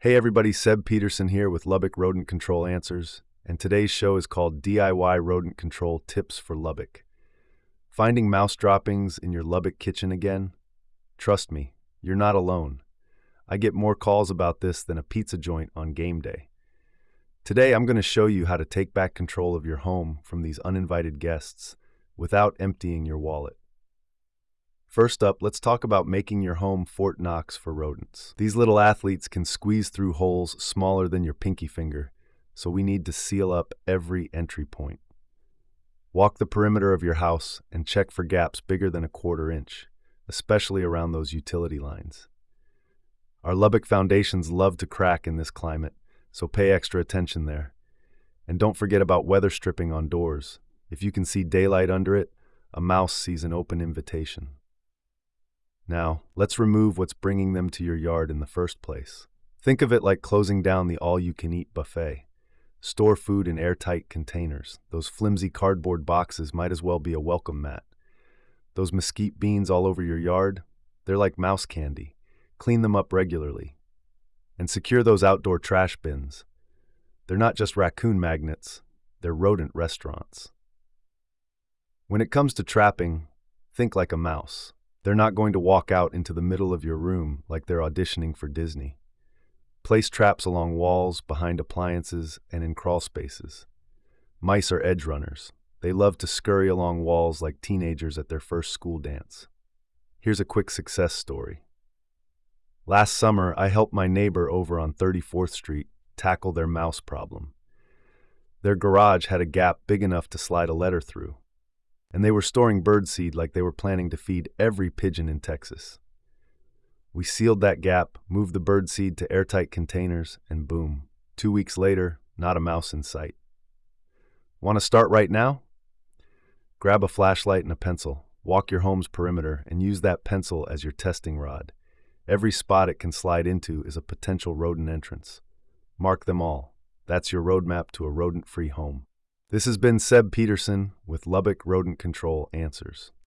Hey everybody, Seb Peterson here with Lubbock Rodent Control Answers, and today's show is called DIY Rodent Control Tips for Lubbock. Finding mouse droppings in your Lubbock kitchen again? Trust me, you're not alone. I get more calls about this than a pizza joint on game day. Today I'm going to show you how to take back control of your home from these uninvited guests without emptying your wallet. First up, let's talk about making your home Fort Knox for rodents. These little athletes can squeeze through holes smaller than your pinky finger, so we need to seal up every entry point. Walk the perimeter of your house and check for gaps bigger than a 1/4 inch, especially around those utility lines. Our Lubbock foundations love to crack in this climate, so pay extra attention there. And don't forget about weather stripping on doors. If you can see daylight under it, a mouse sees an open invitation. Now, let's remove what's bringing them to your yard in the first place. Think of it like closing down the all-you-can-eat buffet. Store food in airtight containers. Those flimsy cardboard boxes might as well be a welcome mat. Those mesquite beans all over your yard, they're like mouse candy. Clean them up regularly. And secure those outdoor trash bins. They're not just raccoon magnets, they're rodent restaurants. When it comes to trapping, think like a mouse. They're not going to walk out into the middle of your room like they're auditioning for Disney. Place traps along walls, behind appliances, and in crawl spaces. Mice are edge runners. They love to scurry along walls like teenagers at their first school dance. Here's a quick success story. Last summer, I helped my neighbor over on 34th Street tackle their mouse problem. Their garage had a gap big enough to slide a letter through, and they were storing birdseed like they were planning to feed every pigeon in Texas. We sealed that gap, moved the birdseed to airtight containers, and boom, 2 weeks later, not a mouse in sight. Want to start right now? Grab a flashlight and a pencil, walk your home's perimeter, and use that pencil as your testing rod. Every spot it can slide into is a potential rodent entrance. Mark them all. That's your roadmap to a rodent-free home. This has been Seb Peterson with Lubbock Rodent Control Answers.